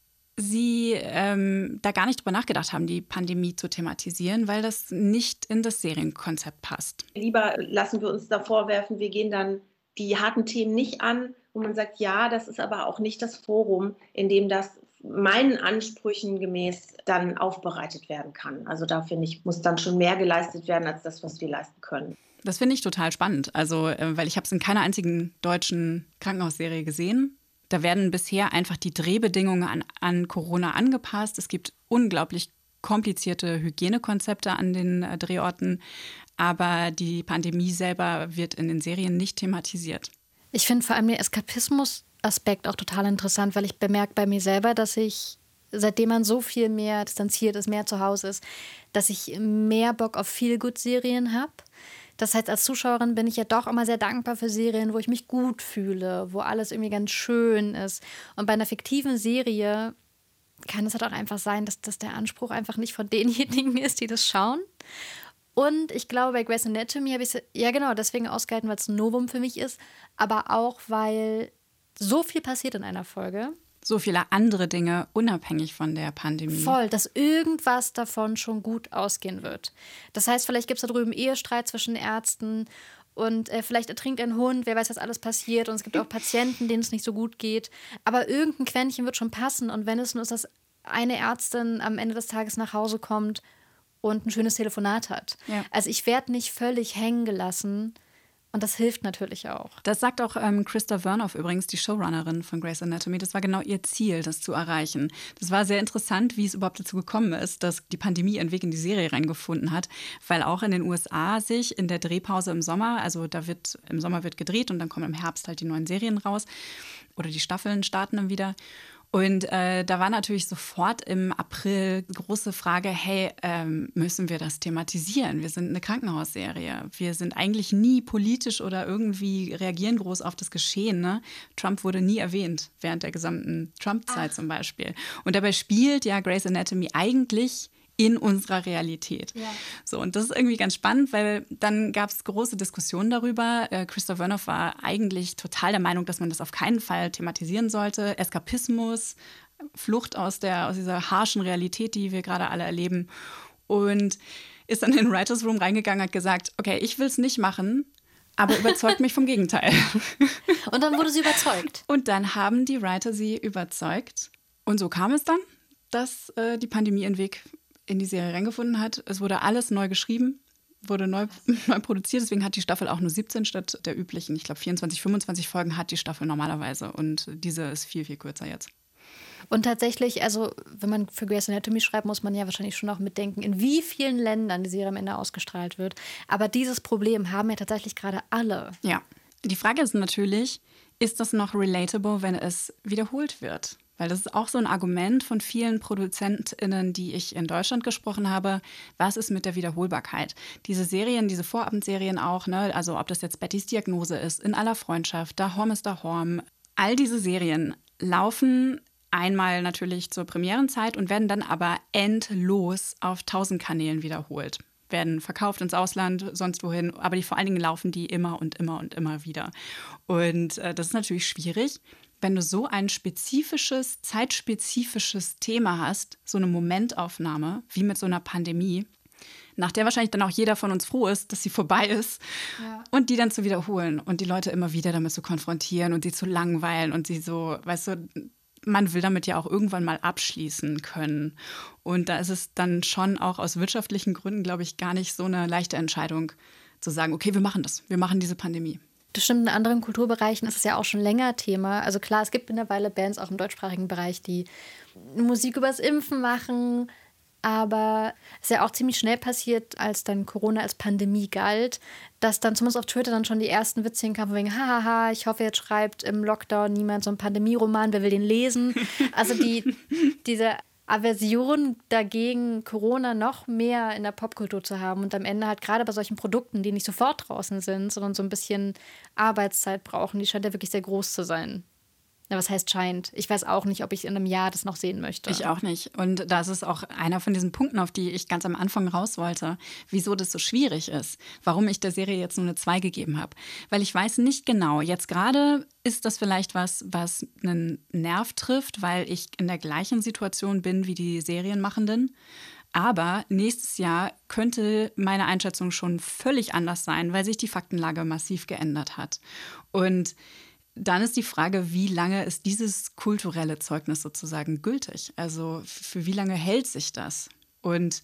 sie ähm, da gar nicht drüber nachgedacht haben, die Pandemie zu thematisieren, weil das nicht in das Serienkonzept passt. Lieber lassen wir uns da vorwerfen, wir gehen dann die harten Themen nicht an, wo man sagt, ja, das ist aber auch nicht das Forum, in dem das meinen Ansprüchen gemäß dann aufbereitet werden kann. Also da, finde ich, muss dann schon mehr geleistet werden, als das, was wir leisten können. Das finde ich total spannend, also äh, weil ich habe es in keiner einzigen deutschen Krankenhausserie gesehen. Da werden bisher einfach die Drehbedingungen an, an Corona angepasst. Es gibt unglaublich komplizierte Hygienekonzepte an den äh, Drehorten. Aber die Pandemie selber wird in den Serien nicht thematisiert. Ich finde vor allem den Eskapismus-Aspekt auch total interessant, weil ich bemerke bei mir selber, dass ich, seitdem man so viel mehr distanziert ist, mehr zu Hause ist, dass ich mehr Bock auf Feel-Good-Serien habe. Das heißt, als Zuschauerin bin ich ja doch immer sehr dankbar für Serien, wo ich mich gut fühle, wo alles irgendwie ganz schön ist. Und bei einer fiktiven Serie kann es halt auch einfach sein, dass, dass der Anspruch einfach nicht von denjenigen ist, die das schauen. Und ich glaube, bei Grey's Anatomy habe ich es ja genau deswegen ausgehalten, weil es ein Novum für mich ist, aber auch, weil so viel passiert in einer Folge. So viele andere Dinge unabhängig von der Pandemie. Voll, dass irgendwas davon schon gut ausgehen wird. Das heißt, vielleicht gibt es da drüben Ehestreit zwischen Ärzten und äh, vielleicht ertrinkt ein Hund, wer weiß, was alles passiert. Und es gibt auch Patienten, denen es nicht so gut geht. Aber irgendein Quäntchen wird schon passen. Und wenn es nur ist, dass eine Ärztin am Ende des Tages nach Hause kommt und ein schönes Telefonat hat. Ja. Also ich werde nicht völlig hängen gelassen Und das hilft natürlich auch. Das sagt auch ähm, Krista Vernoff übrigens, die Showrunnerin von Grey's Anatomy. Das war genau ihr Ziel, das zu erreichen. Das war sehr interessant, wie es überhaupt dazu gekommen ist, dass die Pandemie einen Weg in die Serie reingefunden hat, weil auch in den U S A sich in der Drehpause im Sommer, also da wird im Sommer wird gedreht und dann kommen im Herbst halt die neuen Serien raus oder die Staffeln starten dann wieder. Und äh, da war natürlich sofort im April große Frage, hey, ähm, müssen wir das thematisieren? Wir sind eine Krankenhausserie. Wir sind eigentlich nie politisch oder irgendwie reagieren groß auf das Geschehen. Ne? Trump wurde nie erwähnt während der gesamten Trump-Zeit zum Beispiel. Und dabei spielt ja Grey's Anatomy eigentlich in unserer Realität. Ja. So, und das ist irgendwie ganz spannend, weil dann gab es große Diskussionen darüber. Äh, Krista Vernoff war eigentlich total der Meinung, dass man das auf keinen Fall thematisieren sollte. Eskapismus, Flucht aus, der, aus dieser harschen Realität, die wir gerade alle erleben. Und ist dann in den Writers Room reingegangen und hat gesagt, okay, ich will es nicht machen, aber überzeugt mich vom Gegenteil. Und dann wurde sie überzeugt. Und dann haben die Writer sie überzeugt. Und so kam es dann, dass äh, die Pandemie ihren Weg in die Serie reingefunden hat. Es wurde alles neu geschrieben, wurde neu, neu produziert. Deswegen hat die Staffel auch nur siebzehn statt der üblichen, ich glaube vierundzwanzig, fünfundzwanzig Folgen hat die Staffel normalerweise. Und diese ist viel, viel kürzer jetzt. Und tatsächlich, also wenn man für Grey's Anatomy schreibt, muss man ja wahrscheinlich schon auch mitdenken, in wie vielen Ländern die Serie am Ende ausgestrahlt wird. Aber dieses Problem haben ja tatsächlich gerade alle. Ja. Die Frage ist natürlich, ist das noch relatable, wenn es wiederholt wird? Weil das ist auch so ein Argument von vielen ProduzentInnen, die ich in Deutschland gesprochen habe. Was ist mit der Wiederholbarkeit? Diese Serien, diese Vorabendserien auch, ne? Also ob das jetzt Bettys Diagnose ist, In aller Freundschaft, Da Horm ist Da Horm. All diese Serien laufen einmal natürlich zur Premierenzeit und werden dann aber endlos auf tausend Kanälen wiederholt. Werden verkauft ins Ausland, sonst wohin. Aber die, vor allen Dingen laufen die immer und immer und immer wieder. Und äh, das ist natürlich schwierig, wenn du so ein spezifisches, zeitspezifisches Thema hast, so eine Momentaufnahme, wie mit so einer Pandemie, nach der wahrscheinlich dann auch jeder von uns froh ist, dass sie vorbei ist, ja. Und die dann zu wiederholen und die Leute immer wieder damit zu konfrontieren und sie zu langweilen und sie so, weißt du, man will damit ja auch irgendwann mal abschließen können. Und da ist es dann schon auch aus wirtschaftlichen Gründen, glaube ich, gar nicht so eine leichte Entscheidung zu sagen, okay, wir machen das, wir machen diese Pandemie. Das stimmt, in anderen Kulturbereichen ist es ja auch schon länger Thema. Also klar, es gibt mittlerweile Bands auch im deutschsprachigen Bereich, die Musik übers Impfen machen. Aber es ist ja auch ziemlich schnell passiert, als dann Corona als Pandemie galt, dass dann zumindest auf Twitter dann schon die ersten Witzchen kamen, wegen hahaha, ich hoffe, jetzt schreibt im Lockdown niemand so einen Pandemieroman, wer will den lesen? Also die, diese Aversion dagegen, Corona noch mehr in der Popkultur zu haben und am Ende halt gerade bei solchen Produkten, die nicht sofort draußen sind, sondern so ein bisschen Arbeitszeit brauchen, die scheint ja wirklich sehr groß zu sein. Na, was heißt scheint? Ich weiß auch nicht, ob ich in einem Jahr das noch sehen möchte. Ich auch nicht. Und das ist auch einer von diesen Punkten, auf die ich ganz am Anfang raus wollte, wieso das so schwierig ist, warum ich der Serie jetzt nur eine zwei gegeben habe. Weil ich weiß nicht genau, jetzt gerade ist das vielleicht was, was einen Nerv trifft, weil ich in der gleichen Situation bin wie die Serienmachenden. Aber nächstes Jahr könnte meine Einschätzung schon völlig anders sein, weil sich die Faktenlage massiv geändert hat. Und dann ist die Frage, wie lange ist dieses kulturelle Zeugnis sozusagen gültig? Also für wie lange hält sich das? Und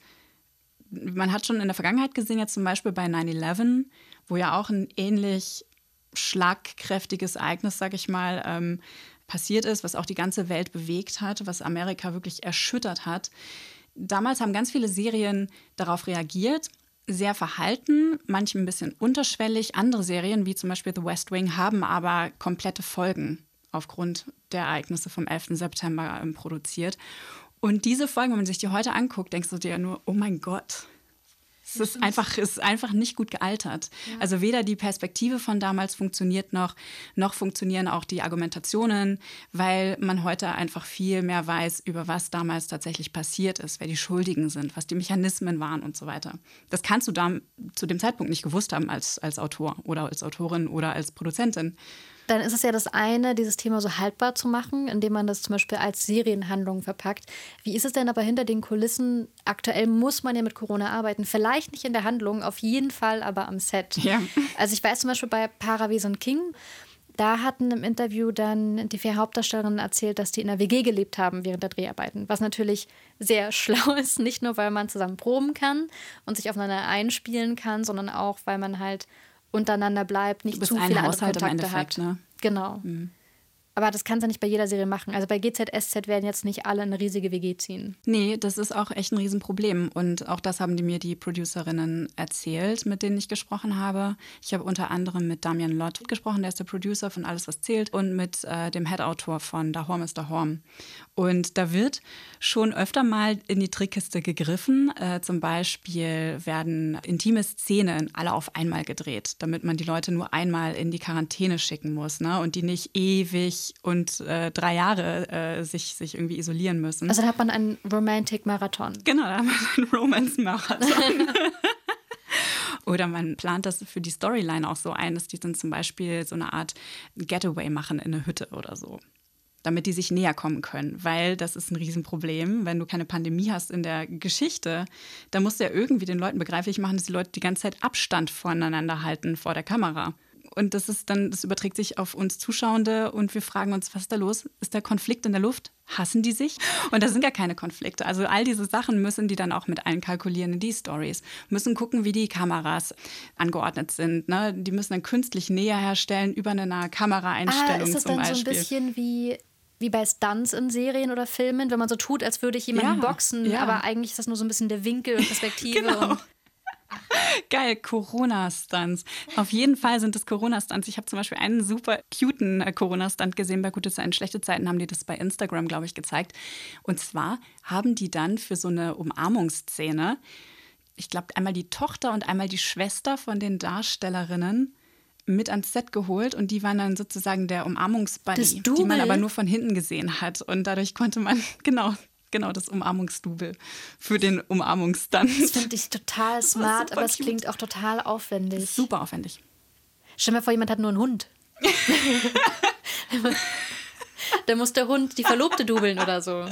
man hat schon in der Vergangenheit gesehen, jetzt zum Beispiel bei nine eleven, wo ja auch ein ähnlich schlagkräftiges Ereignis, sag ich mal, ähm, passiert ist, was auch die ganze Welt bewegt hat, was Amerika wirklich erschüttert hat. Damals haben ganz viele Serien darauf reagiert, sehr verhalten, manche ein bisschen unterschwellig. Andere Serien, wie zum Beispiel The West Wing, haben aber komplette Folgen aufgrund der Ereignisse vom elften September ähm, produziert. Und diese Folgen, wenn man sich die heute anguckt, denkst du dir ja nur, oh mein Gott, es ist einfach, es ist einfach nicht gut gealtert. Ja. Also weder die Perspektive von damals funktioniert noch, noch funktionieren auch die Argumentationen, weil man heute einfach viel mehr weiß, über was damals tatsächlich passiert ist, wer die Schuldigen sind, was die Mechanismen waren und so weiter. Das kannst du da zu dem Zeitpunkt nicht gewusst haben als, als Autor oder als Autorin oder als Produzentin. Dann ist es ja das eine, dieses Thema so haltbar zu machen, indem man das zum Beispiel als Serienhandlung verpackt. Wie ist es denn aber hinter den Kulissen? Aktuell muss man ja mit Corona arbeiten. Vielleicht nicht in der Handlung, auf jeden Fall aber am Set. Ja. Also ich weiß zum Beispiel bei Paravesen King, da hatten im Interview dann die vier Hauptdarstellerinnen erzählt, dass die in einer W G gelebt haben während der Dreharbeiten. Was natürlich sehr schlau ist, nicht nur, weil man zusammen proben kann und sich aufeinander einspielen kann, sondern auch, weil man halt untereinander bleibt, nicht zu viele andere Kontakte hat. Ne? Genau. Mhm. Aber das kannst du nicht bei jeder Serie machen. Also bei G Z S Z werden jetzt nicht alle eine riesige W G ziehen. Nee, das ist auch echt ein Riesenproblem. Und auch das haben die mir die Producerinnen erzählt, mit denen ich gesprochen habe. Ich habe unter anderem mit Damian Lott gesprochen, der ist der Producer von Alles, was zählt, und mit äh, dem Head-Autor von Da Horm ist Da Horm. Und da wird schon öfter mal in die Trickkiste gegriffen. Äh, zum Beispiel werden intime Szenen alle auf einmal gedreht, damit man die Leute nur einmal in die Quarantäne schicken muss, ne? Und die nicht ewig und äh, drei Jahre äh, sich, sich irgendwie isolieren müssen. Also da hat man einen Romantic-Marathon. Genau, da hat man einen Romance-Marathon. Oder man plant das für die Storyline auch so ein, dass die dann zum Beispiel so eine Art Getaway machen in eine Hütte oder so, damit die sich näher kommen können. Weil das ist ein Riesenproblem, wenn du keine Pandemie hast in der Geschichte, dann musst du ja irgendwie den Leuten begreiflich machen, dass die Leute die ganze Zeit Abstand voneinander halten vor der Kamera. Und das ist dann, das überträgt sich auf uns Zuschauende und wir fragen uns, was ist da los? Ist der Konflikt in der Luft? Hassen die sich? Und da sind gar keine Konflikte. Also all diese Sachen müssen die dann auch mit einkalkulieren in die Stories. Müssen gucken, wie die Kameras angeordnet sind. Ne? Die müssen dann künstlich Nähe herstellen über eine Kameraeinstellung ah, ist das zum dann Beispiel. So ein bisschen wie... wie bei Stunts in Serien oder Filmen, wenn man so tut, als würde ich jemanden ja, boxen, ja. aber eigentlich ist das nur so ein bisschen der Winkel und Perspektive. Genau. Und Geil, Corona-Stunts. Auf jeden Fall sind das Corona-Stunts. Ich habe zum Beispiel einen super cuten äh, Corona-Stunt gesehen. Bei Gute Zeiten, Schlechte Zeiten haben die das bei Instagram, glaube ich, gezeigt. Und zwar haben die dann für so eine Umarmungsszene, ich glaube, einmal die Tochter und einmal die Schwester von den Darstellerinnen mit ans Set geholt und die waren dann sozusagen der Umarmungsbuddy, die man aber nur von hinten gesehen hat. Und dadurch konnte man, genau, genau das Umarmungsdouble für den Umarmungsstunt. Das finde ich total smart, aber es klingt auch total aufwendig. Super aufwendig. Stell dir mal vor, jemand hat nur einen Hund. Da muss der Hund die Verlobte dubeln oder so.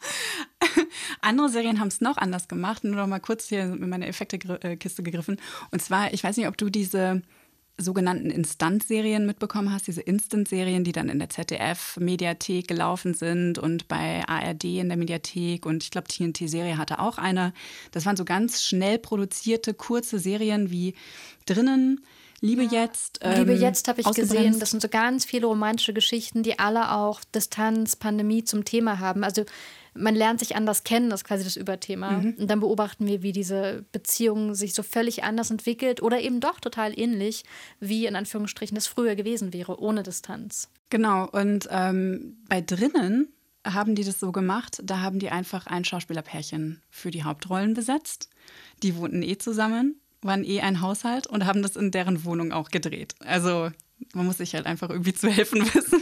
Andere Serien haben es noch anders gemacht. Nur noch mal kurz hier in meine Effektekiste gegriffen. Und zwar, ich weiß nicht, ob du diese sogenannten Instant-Serien mitbekommen hast, diese Instant-Serien, die dann in der Z D F-Mediathek gelaufen sind und bei A R D in der Mediathek und ich glaube, T N T-Serie hatte auch eine. Das waren so ganz schnell produzierte, kurze Serien wie Drinnen, Liebe ja. jetzt. Ähm, Liebe jetzt habe ich gesehen, das sind so ganz viele romantische Geschichten, die alle auch Distanz, Pandemie zum Thema haben. Also man lernt sich anders kennen, das ist quasi das Überthema. Mhm. Und dann beobachten wir, wie diese Beziehung sich so völlig anders entwickelt oder eben doch total ähnlich, wie in Anführungsstrichen das früher gewesen wäre, ohne Distanz. Genau, und ähm, bei Drinnen haben die das so gemacht, da haben die einfach ein Schauspielerpärchen für die Hauptrollen besetzt. Die wohnten eh zusammen, waren eh ein Haushalt und haben das in deren Wohnung auch gedreht. Also man muss sich halt einfach irgendwie zu helfen wissen.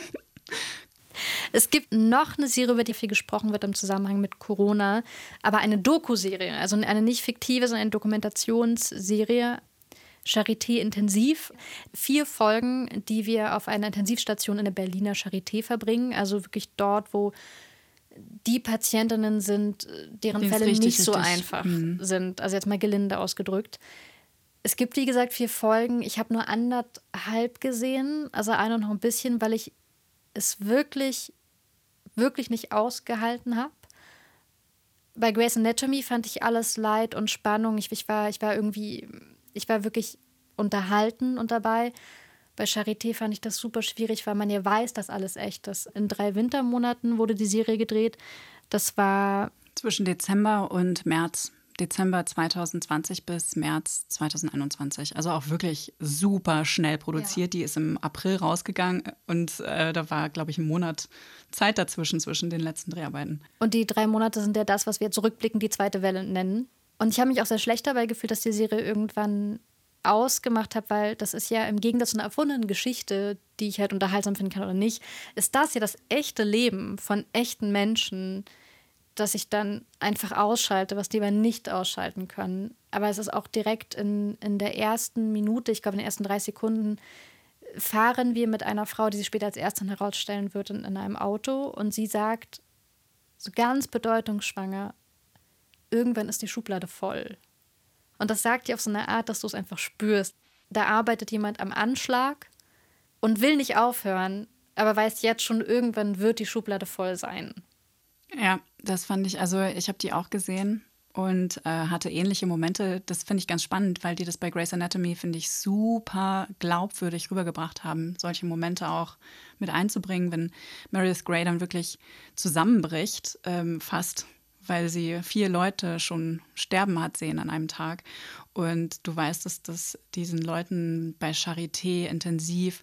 Es gibt noch eine Serie, über die viel gesprochen wird im Zusammenhang mit Corona, aber eine Doku-Serie, also eine nicht fiktive, sondern eine Dokumentationsserie, Charité Intensiv. Vier Folgen, die wir auf einer Intensivstation in der Berliner Charité verbringen, also wirklich dort, wo die Patientinnen sind, deren die Fälle richtig, nicht so richtig. einfach mhm. sind, also jetzt mal gelinde ausgedrückt. Es gibt, wie gesagt, vier Folgen. Ich habe nur anderthalb gesehen, also eine noch ein bisschen, weil ich es wirklich, wirklich nicht ausgehalten habe. Bei Grey's Anatomy fand ich alles Leid und Spannung. Ich, ich, war, ich war irgendwie, ich war wirklich unterhalten und dabei. Bei Charité fand ich das super schwierig, weil man ja weiß, dass alles echt ist. In drei Wintermonaten wurde die Serie gedreht. Das war zwischen Dezember und März. Dezember zwanzig zwanzig bis März zwanzig einundzwanzig. Also auch wirklich super schnell produziert. Ja. Die ist im April rausgegangen und äh, da war, glaube ich, ein Monat Zeit dazwischen, zwischen den letzten Dreharbeiten. Und die drei Monate sind ja das, was wir jetzt rückblickend die zweite Welle nennen. Und ich habe mich auch sehr schlecht dabei gefühlt, dass die Serie irgendwann ausgemacht habe, weil das ist ja im Gegensatz zu einer erfundenen Geschichte, die ich halt unterhaltsam finden kann oder nicht, ist das ja das echte Leben von echten Menschen, dass ich dann einfach ausschalte, was die aber nicht ausschalten können. Aber es ist auch direkt in, in der ersten Minute, ich glaube in den ersten drei Sekunden, fahren wir mit einer Frau, die sich später als Ärztin herausstellen wird, in, in einem Auto und sie sagt, so ganz bedeutungsschwanger, irgendwann ist die Schublade voll. Und das sagt ihr auf so eine Art, dass du es einfach spürst. Da arbeitet jemand am Anschlag und will nicht aufhören, aber weiß jetzt schon, irgendwann wird die Schublade voll sein. Ja, das fand ich, also ich habe die auch gesehen und äh, hatte ähnliche Momente. Das finde ich ganz spannend, weil die das bei Grey's Anatomy, finde ich, super glaubwürdig rübergebracht haben, solche Momente auch mit einzubringen, wenn Meredith Grey dann wirklich zusammenbricht, ähm, fast, weil sie vier Leute schon sterben hat sehen an einem Tag. Und du weißt, dass das diesen Leuten bei Charité intensiv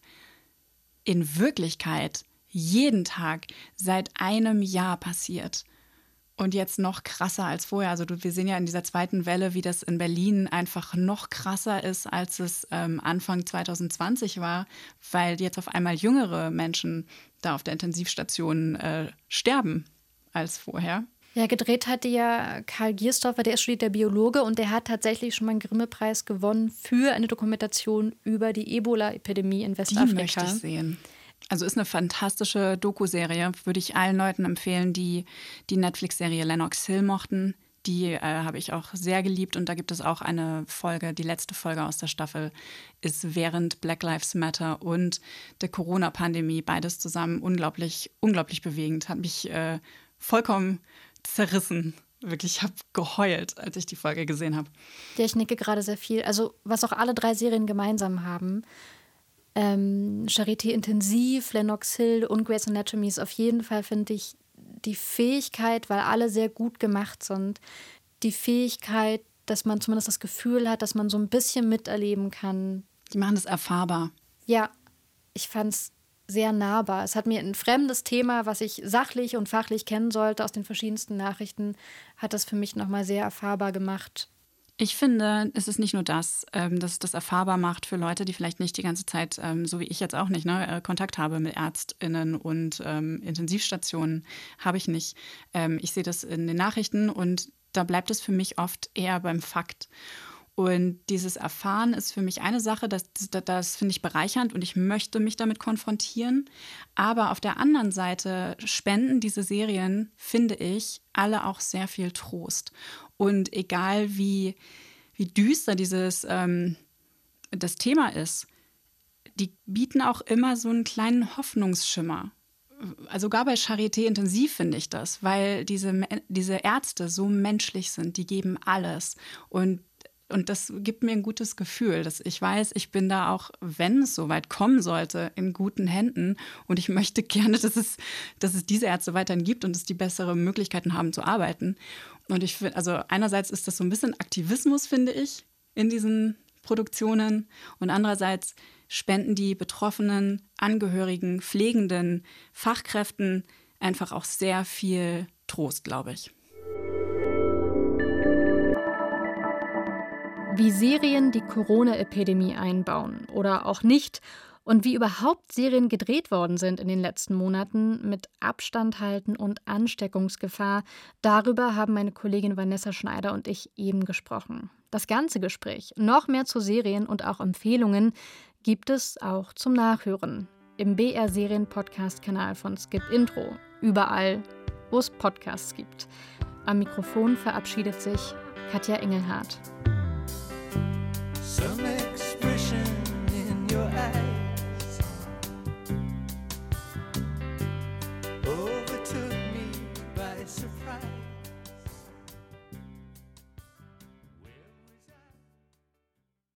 in Wirklichkeit jeden Tag seit einem Jahr passiert. Und jetzt noch krasser als vorher. Also du, wir sehen ja in dieser zweiten Welle, wie das in Berlin einfach noch krasser ist, als es ähm, Anfang zwanzig zwanzig war, weil jetzt auf einmal jüngere Menschen da auf der Intensivstation äh, sterben als vorher. Ja, gedreht hatte ja Karl Giersdorfer, der ist studierter Biologe und der hat tatsächlich schon mal einen Grimme-Preis gewonnen für eine Dokumentation über die Ebola-Epidemie in Westafrika. Die möchte ich sehen. Also ist eine fantastische Doku-Serie, würde ich allen Leuten empfehlen, die die Netflix-Serie Lenox Hill mochten. Die äh, habe ich auch sehr geliebt und da gibt es auch eine Folge, die letzte Folge aus der Staffel ist während Black Lives Matter und der Corona-Pandemie, beides zusammen unglaublich, unglaublich bewegend, hat mich äh, vollkommen zerrissen. Wirklich, ich habe geheult, als ich die Folge gesehen habe. Ja, ich nicke gerade sehr viel. Also was auch alle drei Serien gemeinsam haben, ähm, Charité Intensiv, Lenox Hill und Grey's Anatomy ist auf jeden Fall, finde ich, die Fähigkeit, weil alle sehr gut gemacht sind, die Fähigkeit, dass man zumindest das Gefühl hat, dass man so ein bisschen miterleben kann. Die machen das erfahrbar. Ja, ich fand es sehr nahbar. Es hat mir ein fremdes Thema, was ich sachlich und fachlich kennen sollte aus den verschiedensten Nachrichten, hat das für mich nochmal sehr erfahrbar gemacht. Ich finde, es ist nicht nur das, ähm, dass es das erfahrbar macht für Leute, die vielleicht nicht die ganze Zeit, ähm, so wie ich jetzt auch nicht, ne, äh, Kontakt habe mit ÄrztInnen und ähm, Intensivstationen, habe ich nicht. Ähm, ich sehe das in den Nachrichten und da bleibt es für mich oft eher beim Fakt. Und dieses Erfahren ist für mich eine Sache, das, das, das finde ich bereichernd und ich möchte mich damit konfrontieren. Aber auf der anderen Seite spenden diese Serien, finde ich, alle auch sehr viel Trost. Und egal wie, wie düster dieses ähm, das Thema ist, die bieten auch immer so einen kleinen Hoffnungsschimmer. Also sogar bei Charité Intensiv finde ich das, weil diese, diese Ärzte so menschlich sind, die geben alles. Und Und das gibt mir ein gutes Gefühl, dass ich weiß, ich bin da auch, wenn es so weit kommen sollte, in guten Händen. Und ich möchte gerne, dass es, dass es diese Ärzte weiterhin gibt und dass die bessere Möglichkeiten haben zu arbeiten. Und ich finde, also einerseits ist das so ein bisschen Aktivismus, finde ich, in diesen Produktionen. Und andererseits spenden die Betroffenen, Angehörigen, Pflegenden, Fachkräften einfach auch sehr viel Trost, glaube ich. Wie Serien die Corona-Epidemie einbauen oder auch nicht und wie überhaupt Serien gedreht worden sind in den letzten Monaten mit Abstand halten und Ansteckungsgefahr, darüber haben meine Kollegin Vanessa Schneider und ich eben gesprochen. Das ganze Gespräch, noch mehr zu Serien und auch Empfehlungen, gibt es auch zum Nachhören im B R-Serien-Podcast-Kanal von Skip Intro, überall, wo es Podcasts gibt. Am Mikrofon verabschiedet sich Katja Engelhardt.